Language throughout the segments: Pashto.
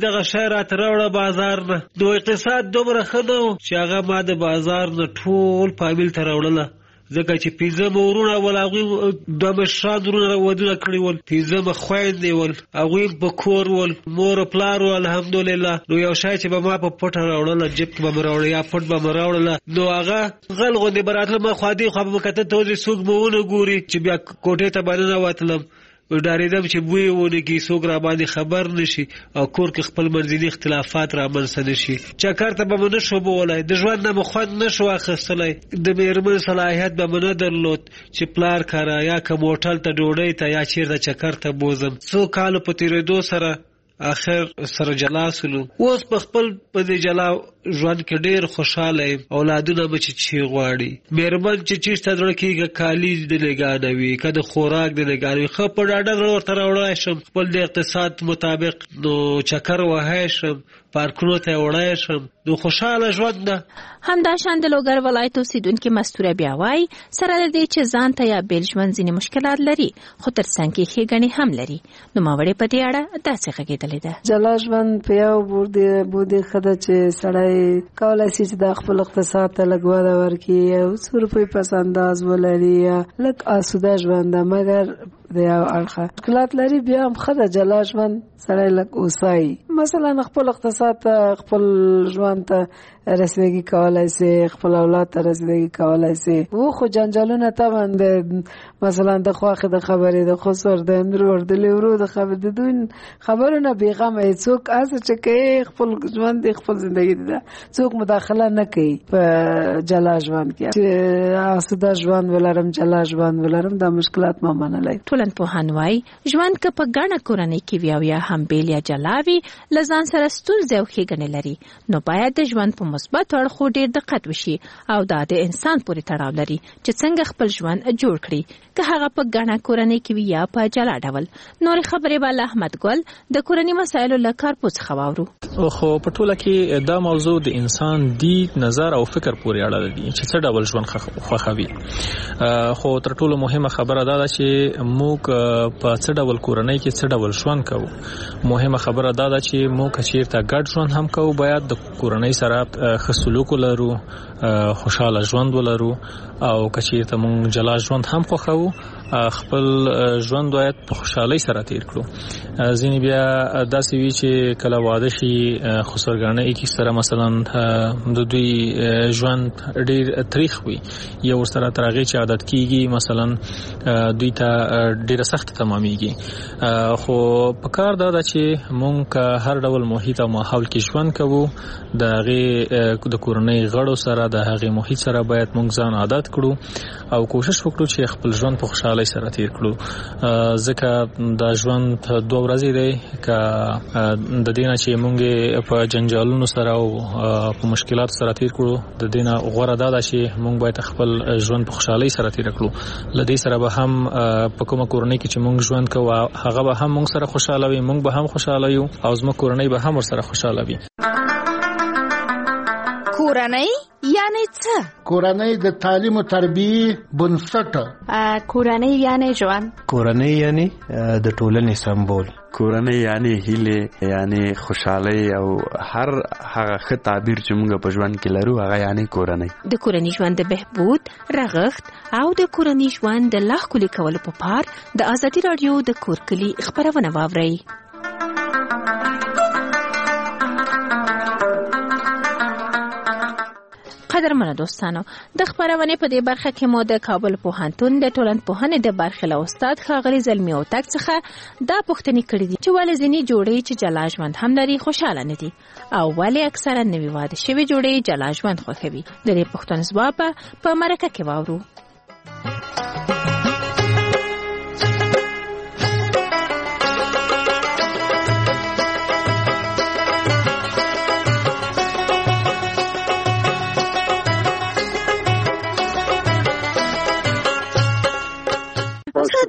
دغه شی راته راوړه بازار نه. نو اقتصاد دومره ښه نه و چې هغه ما د بازار نه ټول فامیل ته راوړله، ځکه چې 15 ورونه ول، هغوی 2 مشران ورونه ودونه کړي ول، 15 خویندې ول، هغوی په کور ول، مور و پلار و الحمدلله. نو یو شی چې به ما په پټه راوړله، جیب کې به مې راوړله یا پټ به مې راوړله، نو هغه غل غوندې به راتله، ما خوا دې خوا به مې کتل ته څوک به ونه ګوري چې بیا کوټې ته به ننوتلم. ډارېدم چې بوی ونه کړي، څوک را باندې خبر نشي او کور کې خپل منځني اختلافات رامنځته نشي. چکر ته به مې نشو بولی، د ژوند نه مې خوند نشو اخیستلی، د مېرمن صلاحیت به مې نه درلود چې پلار کاره یا که موټل ته ډوډۍ ته یا چېرته چکر ته بوزم. څو کالو په تېرېدو سره آخر سره جلا سلو. اوس په خپل په دې جلا ژوند کې ډېر خوشحاله یم. اولادونه مې چې غواړي، مېرمن چې چېرته زړه کېږي کالي د نګانوي، که د خوراک د نګانوي، ښه په ډاډه زړه ورته راوړی شم، خپل د اقتصاد مطابق نو چکر وهی شم، پارکونو ته وړی شم، نو خوشحاله ژوند ده. همداشان د لوګر ولایت اوسیدونکي مستوره بیا وایي سره له دې چې ځان ته یا بیل ژوند ځینې مشکلات لري، خو تر څنګ کې ښېګڼې هم لري. نوموړې په دې اړه داسې غږېدلې ده: جلا ژوند په یو بودې ښه ده چې سړی کولی شي چې د خپل اقتصاد ته لږ وده ورکړي، یو څو روپۍ پس انداز ولري، یا لږ آسوده ژوند ده. مګر د یو اړخه مشکلات لري، بیا هم ښه ده جلا ژوند سړی لږ اوسایي، مثلا خپل اقتصاد ته، خپل ژوند ته رسیدګي کولی شي، خپل اولاد ته رسیدګي کولی شي. و خو جنجالونه طبعا د مثلا د خواښې د خبرې، د خسر، د اندرور، د لیورو د خبرې، د دوی خبرونه بېغمه څوک هڅه چې کوي خپل ژوند دی، خپل زندګي ده، څوک مداخله نه کوي په جلا ژوند کې. چې آسوده ژوند ولرم، جلا ژوند ولرم، دا مشکلات ما منلی. ټولنپوهان وایي ژوند که په ګڼه کورنۍ کې وي او یا هم بیل یا جلا وي، له ځان سره ستونزې او ښېګڼې لري، نو باید د ژوند په مثبت اړخو ډېر دقت وشي او دا د انسان پورې تړاو لري چې څنګه خپل ژوند جوړ کړي، که هغه په ګڼه کورنۍ کې وي یا په جلا ډول. نورې خبرې به له احمد ګل د کورني مسایلو له کارپو څخه واورو. خو په ټوله کې دا موضوع د انسان دید، نظر او فکر پورې اړه لري چې څه ډول ژوند خوښوي. خو تر ټولو مهمه خبره دا ده چې موږ په څه ډول کورنۍ کې څه ډول ژوند کوو. مهمه خبره دا ده چې موږ چیرته ګډ ژوند هم کوو، باید د کورنۍ سره ښه سلوک ولرو، خوشاله ژوند ولرو، او که چیرته موږ جلا ژوند هم خوښوو، خپل ژوند باید په خوشحالۍ سره تیر کړو. ځینې بیا داسې وي چې کله واده شي، خسرګانۍ کې سره مثلا د دوی ژوند ډیر تریخ وي، یا ورسره تر هغې چې عادت کیږي مثلا دوی ته ډیره سخت تمامیږي. خو په کار دا ده چې مونږ که هر ډول محیط او ماحول کې ژوند کوو، د هغې د کورنۍ غړو سره، د هغې محیط سره باید مونږ ځان عادت کړو او کوشش وکړو چې خپل ژوند په خوشحالۍ سره تیر کړو. ځکه دا ژوند 2 ورځې دی، که د دې نه چې مونږ په جنجالونو سره او په مشکلاتو سره تیر کړو، د دې نه غوره دا ده چې مونږ باید خپل ژوند په خوشحالۍ سره تیر کړو. له دې سره به هم په کومه کورنۍ کې چې مونږ ژوند کوو، هغه به هم مونږ سره خوشاله وي، مونږ به هم خوشاله یو او زموږ کورنۍ به هم ورسره خوشاله وي. کورنۍ یعنی څه؟ کورنۍ د تعلیم او تربیې بنسټ. کورنۍ یعنی ژوند. کورنۍ یعنی د ټولنې سمبول. کورنۍ یعنی هیله، یعنی خوشحالي او هر هغه ښه تعبیر چې موږ په ژوند کې لرو هغه یعنی کورنۍ. د کورنۍ ژوند د بهبود، رغښت او د کورنۍ ژوند د لا ښکلي کولو په پار د ازادي راډیو د کور کلي خبرونه واورئ. قدرمنو دوستانو، د خبرونې په دې برخه کې مو د کابل پوهنتون د ټولنپوهنې د برخې له استاد ښاغلي زلمي هوتک څخه دا پوښتنې کړې دي چې ولې ځینې جوړې چې جلا ژوند هم لري خوشحاله نه دي، او ولې اکثرا نوي واده شوي جوړې جلا ژوند خوښوي. د دې پوښتنې ځواب په مرکه کې واورو. د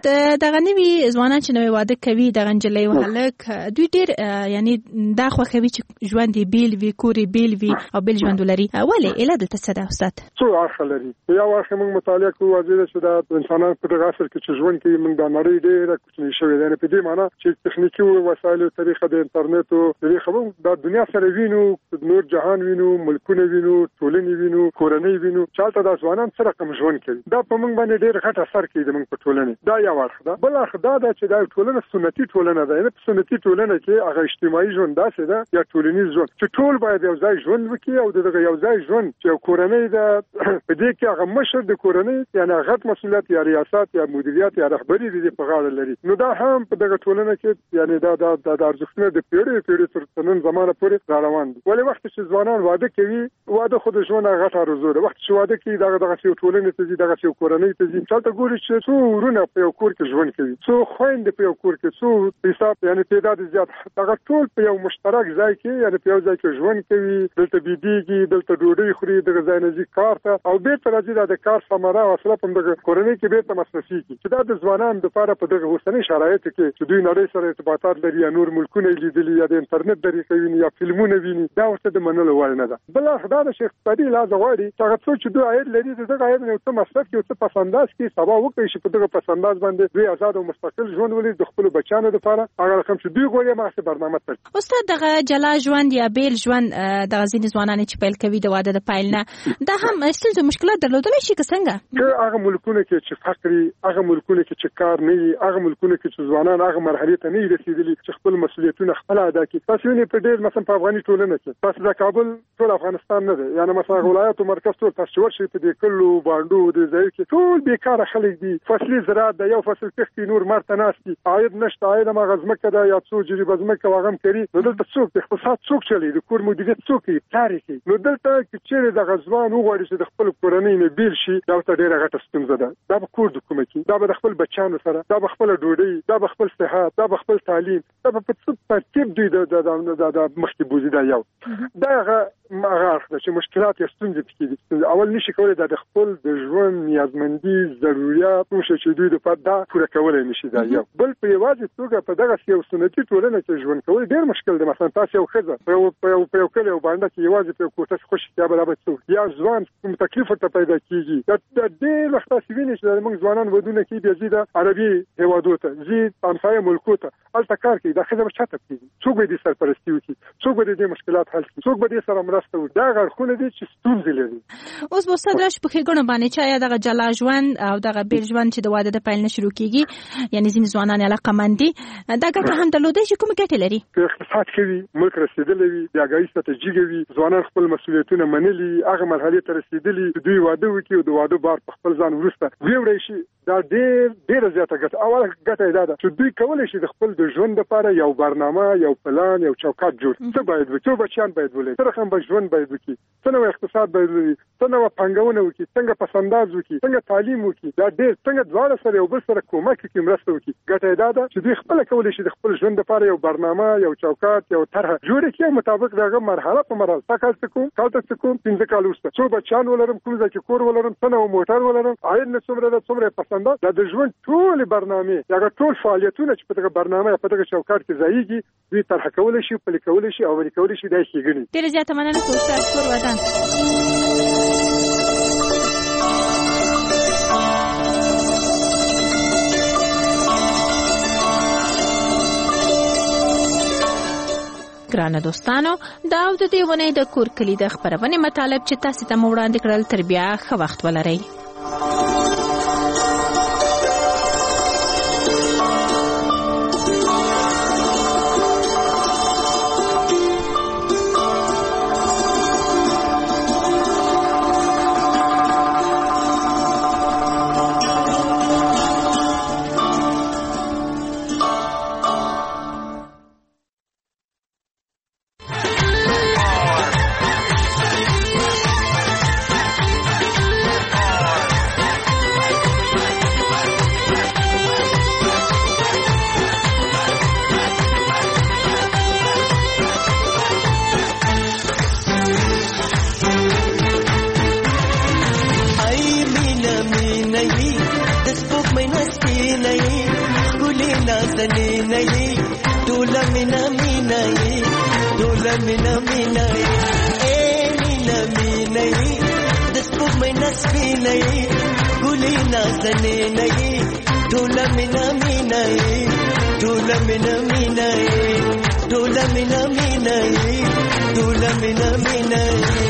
دغه نوی ځوانان چې نوې واده کوي دغه نجلۍ او هلک دوی ډېر یعنی دا خوښوي چې ژوند یې بیل وي، کور یې بیل وي او بیل ژوند ولري. ولې علت دلته څه ده استاد؟ څو اړخ لري. یو اړخ موږ مطالعه کوو واضح ده چې دا انسانان په دغه عصر کې چې ژوند کوي موږ د نړۍ ډېره کوچنۍ شوې ده. په دې معنی چې تخنیکي وسایلو طریقه د انټرنیټ او د خبرو د دنیا سره وینو، نور جهان وینو، ملکونه وینو، ټولنې وینو، کورنۍ وینو، چالتہ د ځوانان سره کوم ژوند کوي. دا په موږ باندې ډېر غټ اثر کوي د موږ په ټولنه. دا یو اړخ ده. بل اړخ دا ده چې دا ټولنه سنتي ټولنه ده. په سنتي ټولنه کې هغه اجتماعي ژوند داسې ده یا ټولنیز ژوند چې ټول باید یو ځای ژوند وکړي او دغه یو ځای ژوند چې کورنۍ ده په دې کې هغه مشر د کورنۍ یعنی غټ مسؤلیت یا ریاست یا مدیریت یا رهبری دې په غاړه لري. نو دا هم په دغه ټولنه کې یعنی دا ارزښتونه د پیړۍ تر نن زمانه پورې روان دي. ولې وخت چې ځوانان واده کوي، واده خود ژوند غټ ارزو ده. وخت چې واده کوي دغه یو ټولنه ته ځي، دغه یو کورنۍ ته ځي. چالتہ ګوري چې څو ورونه په یو کور کې ژوند کوي، څو خويندې په یو کور کې، څو حساب یعنی تعداد زیات دغه ټول په یو مشترک ځای کې یعنی په یو ځای کې ژوند کوي. دلته بيدیږي، دلته ډوډۍ خوري، دغه ځای نه ځي کار ته او بیرته راځي د کار ثمره او اصله په دغه کورنۍ کې بیرته مصرفيږي. چې دا د ځوانانو لپاره په دغه اوسنۍ شرایطو کې چې دوی نړۍ سره ارتباطات لري یا نور ملکونه لیدلي یا د انټرنیټ طریقې ویني یا فلمونه ویني، دا ورته د منلو وړ نه ده. بل اخدا د شیخ اقتصادي لاز غواړي چې هغه څو چې دوی عاید لري دغه عاید نه څه مصرف کوي، څه پسنداز کوي، سبا وکړي چې په دغه پسنداز باندې دوی آزاد او مستقل ژوند ولري د خپل بچانو لپاره. هغه رقم چې دوی غواړي ماخه برنامه تر استاد دغه جلا ژوند یا بیل ژوند دغه ځینې ځوانان چې پیل کوي د واده د پیل نه دا هم ستونزې مشکلات درلودلی شي که څنګه؟ هغه ملکونه کې چې فقري، هغه ملکونه کې چې کار نه وي، هغه ملکونه کې چې ځوانان هغه مرحله ته نه رسیدلي چې خپل مسؤلیتونه خپل ادا کړي. تاسو یې په ډېر مثلا په افغاني ټولنه کې تاسو د کابل ټول افغانستان نه دی یعنی مثلا ولایت او مرکز ټول تاسو ورشي په دې کلو باندې د ځای کې ټول بیکاره خلک دي. فصلي زراعت د یو فصل کښتي نور مرته ناشتي عاید نشته، عاید ما غزمکه دا یا څو جری بزمکه واغم کوي. نو دلته څوک اقتصاد څوک چلی د کور مدیریت څوک تاریخي. نو دلته چې د غزوان وګوري چې د خپل کورنۍ نه بیل شي دا ته ډیره غټه ستونزه ده. دا به کور د کومه کې، دا به د خپل بچانو سره، دا به خپل ډوډۍ، دا به خپل صحت، دا به خپل تعلیم، دا به په څه ترتیب دوی د مخکې بوزي. دا یو دغه مغاخ چې مشکلات یا ستونزې پکې دي. اول نشي کولای د خپل د ژوند نیازمندي ضرورت نشي چې دوی د پدا پوره کولای نشي. دا یو بل په یوازې توګه په دغه یو سنتي ټولنه کې ژوند کول ډېر مشکل دی. مثلا تاسو یو خزه په یو کله یو باندې کې یوازې په کوټه خوشی یا برابر څو یا ځوان کوم تکلیف ته پیدا کیږي. دا ډېر وخت تاسو وینئ چې موږ ځوانان ودونه کې د زیاده عربي هوادو ته زید انفای ملکو ته الته کار کوي. دا خزه چاته کوي؟ څوک به دې سرپرستی وکړي؟ څوک به دې مشکلات حل کړي؟ څوک به دې سره مرسته وکړي؟ دا غړخونه دي چې ستونزې لري. اوس به ستاسو راش په خېګونو باندې چې یا دغه جلا ژوند او دغه بیل ژوند چې د واده د پیل نه شروع کیږي یعنی ځینې ځوانان علاقه‌مند دي دا ګټه هم درلودای شي. کومه ګټه لري؟ اقتصاد کوي، ملک رسیدلی وي، د اګایي ستراتیژي وي، ځوانان خپل مسؤلیتونه منلي، هغه مرحله ته رسیدلي دوی واده وکړي او د واده بار په خپل ځان ورسته ویوړی شي. دا ډېر زیاته ګټه اوله ګټه دا ده چې دوی کولای شي د خپل د ژوند لپاره یو برنامه، یو پلان، یو چوکاټ جوړ. څه باید وکړي؟ څو بچیان باید ولري؟ څه رقم ژوند باید وکړي؟ څه نوع اقتصاد باید ولري؟ څه نوع پانګونه وکړي؟ څنګه پسنداز وکړي؟ څنګه تعلیم وکړي؟ دا ډېر څنګه دواړه سره یو بل سره کومک کوي، مرسته وکړي. ګټه دا ده چې دوی خپل کولای شي د خپل ژوند لپاره یو برنامه، یو چوکاټ، یو طرح جوړ کړي مطابق دغه مرحله په مرحله. تاسو کوم 15 کال وروسته څو بچیان ولرم، کوم ځای کې کور ولرم، څه نوع موټر ولرم، عاید نه څومره ده، څومره پسنداز. دا د ژوند ټول برنامه هغه ټول فعالیتونه چې په دغه برنامه په دغه چوکاټ کې ځایږي دوی طرح کولای شي، پلي کولای شي او ورې کولای شي. دا ښېګڼي ډېر زیاته مننه کوم کور ودان. ګرانه دوستانو دا د دې ونې د کور کلی د خبرونه مطالب چې تاسو ته وړاندې کړل تر بیا ښه وخت ولرئ. مینا مینا اے مینا مینا دسپو مینا سپینا ګلې نازنې نه ټول مینا مینا ټول مینا مینا ټول مینا مینا ټول مینا مینا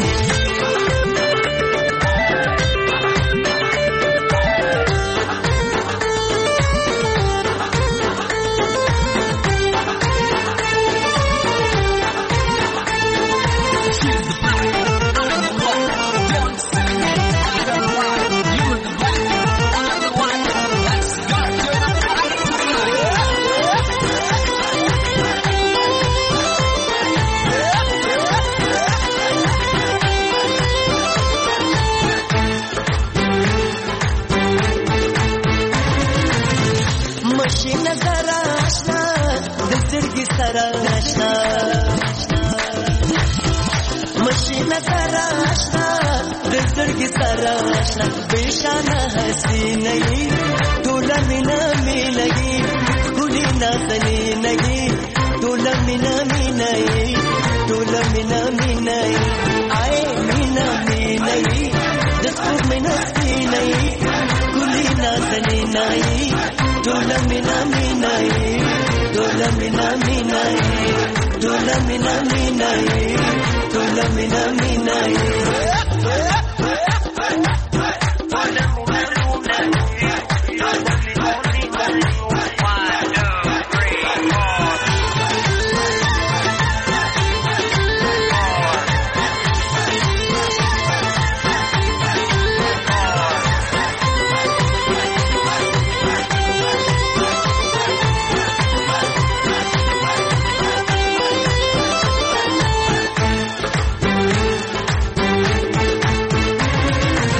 مشینه سره آشنا د زړګي سره آشنا بشانه حسینه ټول مینا مینا ګلې نازنې نه ټول مینا مینا ټول مینا مینا آی مینا مینا د څو مینا سینه ګلې نازنې نه ټول مینا مینا ټول مینا مینا ټول مینا مینا ټول مینا مینا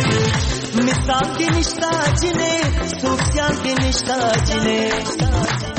Nishta jine